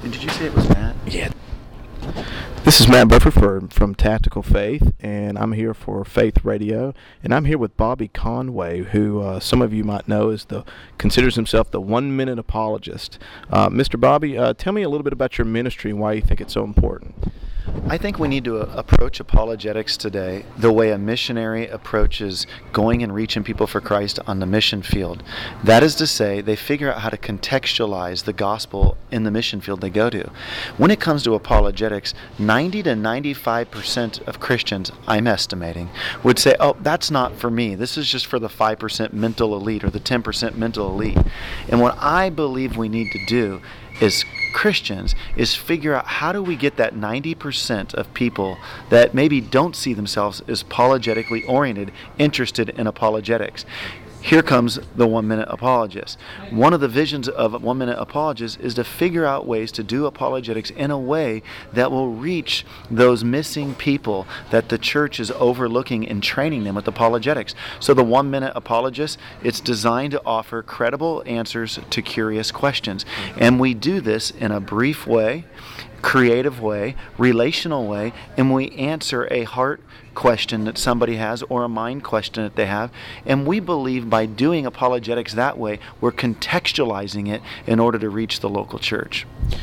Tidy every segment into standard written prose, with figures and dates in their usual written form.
And did you say it was Matt? Yeah. This is Matt Buffer from Tactical Faith, and I'm here for Faith Radio, and I'm here with Bobby Conway, who some of you might know considers himself the 1-minute apologist. Mr. Bobby, tell me a little bit about your ministry and why you think it's so important. I think we need to approach apologetics today the way a missionary approaches going and reaching people for Christ on the mission field. That is to say, they figure out how to contextualize the gospel in the mission field they go to. When it comes to apologetics, 90 to 95% of Christians, I'm estimating, would say, oh, that's not for me. This is just for the 5% mental elite or the 10% mental elite. And what I believe we need to do is Christians is figure out how do we get that 90% of people that maybe don't see themselves as apologetically oriented interested in apologetics. Here comes the 1-minute apologist. One of the visions of 1-minute apologists is to figure out ways to do apologetics in a way that will reach those missing people that the church is overlooking and training them with apologetics. So the 1-minute apologist, it's designed to offer credible answers to curious questions. And we do this in a brief way, creative way, relational way, and we answer a heart question that somebody has or a mind question that they have. And we believe by doing apologetics that way, we're contextualizing it in order to reach the local church.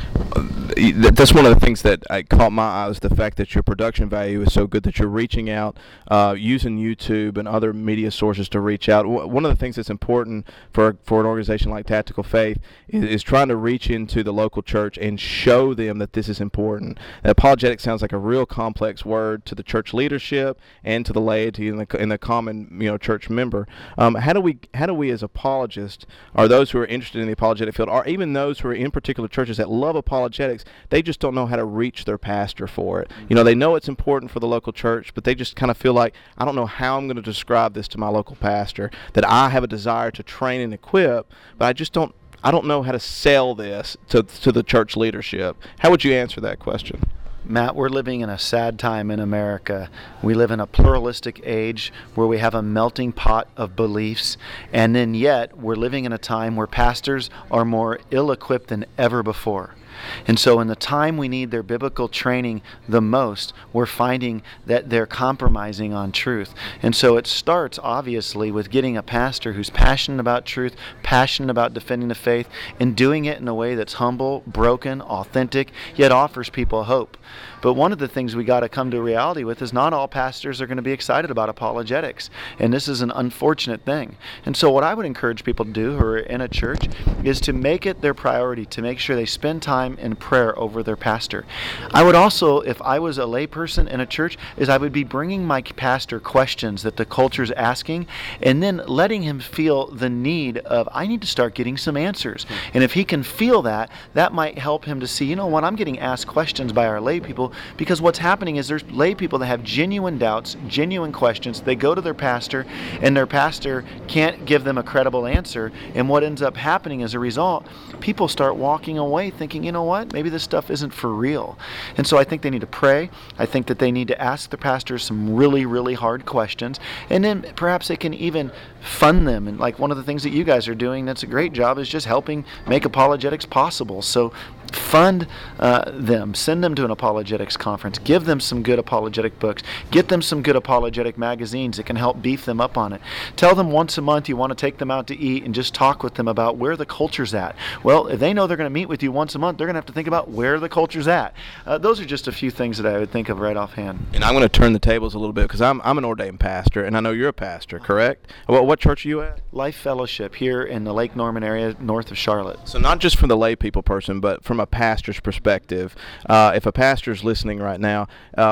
That's one of the things that caught my eye, was the fact that your production value is so good that you're reaching out, using YouTube and other media sources to reach out. One of the things that's important for an organization like Tactical Faith is trying to reach into the local church and show them that this is important. Apologetics sounds like a real complex word to the church leadership and to the laity and the common church member. How do we as apologists, or those who are interested in the apologetic field, or even those who are in particular churches that love apologetics, they just don't know how to reach their pastor for it. They know it's important for the local church, but they just kind of feel like, I don't know how I'm going to describe this to my local pastor, that I have a desire to train and equip, but I don't know how to sell this to the church leadership. How would you answer that question? Matt, we're living in a sad time in America. We live in a pluralistic age where we have a melting pot of beliefs, and then yet we're living in a time where pastors are more ill-equipped than ever before. And so in the time we need their biblical training the most, we're finding that they're compromising on truth. And so it starts, obviously, with getting a pastor who's passionate about truth, passionate about defending the faith, and doing it in a way that's humble, broken, authentic, yet offers people hope. But one of the things we got to come to reality with is not all pastors are going to be excited about apologetics. And this is an unfortunate thing. And so what I would encourage people to do who are in a church is to make it their priority to make sure they spend time in prayer over their pastor. I would also, if I was a layperson in a church, is I would be bringing my pastor questions that the culture's asking, and then letting him feel the need of, I need to start getting some answers. And if he can feel that, that might help him to see, what, I'm getting asked questions by our lay people, because what's happening is there's lay people that have genuine doubts, genuine questions. They go to their pastor, and their pastor can't give them a credible answer. And what ends up happening as a result, people start walking away thinking, you know what, maybe this stuff isn't for real. And so I think they need to pray. I think that they need to ask their pastors some really, really hard questions. And then perhaps they can even fund them. And like one of the things that you guys are doing that's a great job is just helping make apologetics possible. So fund them, send them to an apologetics conference, give them some good apologetic books, get them some good apologetic magazines that can help beef them up on it. Tell them once a month you want to take them out to eat and just talk with them about where the culture's at. Well, if they know they're going to meet with you once a month, they're going to have to think about where the culture's at. Those are just a few things that I would think of right offhand. And I'm going to turn the tables a little bit because I'm an ordained pastor, and I know you're a pastor, correct? Well, what church are you at? Life Fellowship here in the Lake Norman area north of Charlotte. So not just from the lay people person, but from a pastor's perspective, if a pastor's listening right now,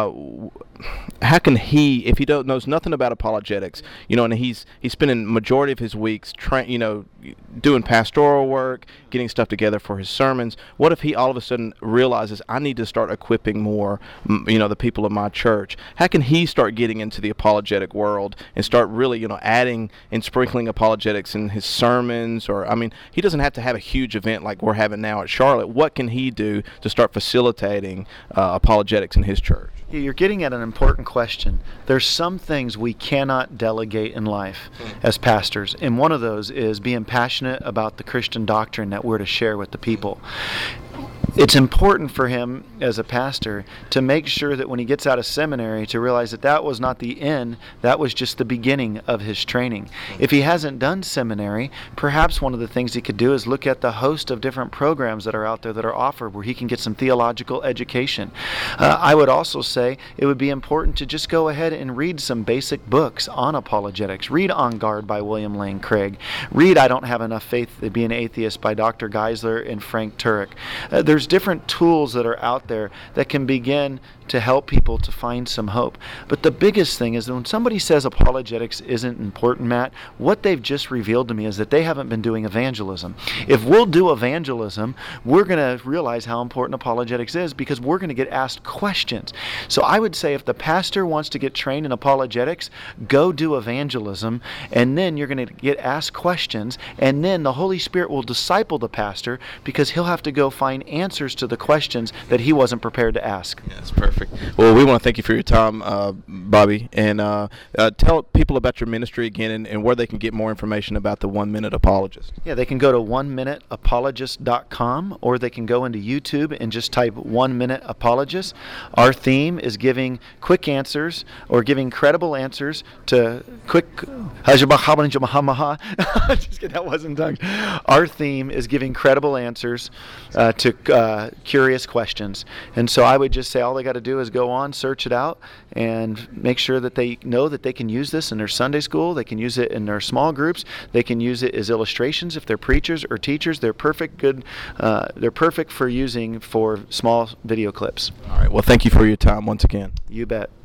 how can he, if he knows nothing about apologetics, and he's spending majority of his weeks doing pastoral work, getting stuff together for his sermons, what if he all of a sudden realizes, I need to start equipping more, the people of my church? How can he start getting into the apologetic world and start really, adding and sprinkling apologetics in his sermons? Or, he doesn't have to have a huge event like we're having now at Charlotte. What can he do to start facilitating apologetics in his church? You're getting at an important question. There's some things we cannot delegate in life as pastors, and one of those is being passionate about the Christian doctrine that we're to share with the people. It's important for him as a pastor to make sure that when he gets out of seminary to realize that that was not the end, that was just the beginning of his training. If he hasn't done seminary, perhaps one of the things he could do is look at the host of different programs that are out there that are offered where he can get some theological education. I would also say it would be important to just go ahead and read some basic books on apologetics. Read On Guard by William Lane Craig. Read I Don't Have Enough Faith to Be an Atheist by Dr. Geisler and Frank Turek. There's different tools that are out there that can begin to help people to find some hope. But the biggest thing is that when somebody says apologetics isn't important, Matt, what they've just revealed to me is that they haven't been doing evangelism. If we'll do evangelism, we're going to realize how important apologetics is because we're going to get asked questions. So I would say if the pastor wants to get trained in apologetics, go do evangelism, and then you're going to get asked questions, and then the Holy Spirit will disciple the pastor because he'll have to go find answers to the questions that he wasn't prepared to ask. Yeah, that's perfect. Well, we want to thank you for your time, Bobby, and tell people about your ministry again and where they can get more information about the 1 Minute Apologist. Yeah, they can go to oneminuteapologist.com, or they can go into YouTube and just type 1 Minute Apologist. Our theme is giving quick answers or giving credible answers to quick. Just kidding, that wasn't done. Our theme is giving credible answers to curious questions. And so I would just say all they got to do is go on, search it out, and make sure that they know that they can use this in their Sunday school. They can use it in their small groups. They can use it as illustrations if they're preachers or teachers. They're perfect. They're perfect for using for small video clips. All right. Well, thank you for your time once again. You bet.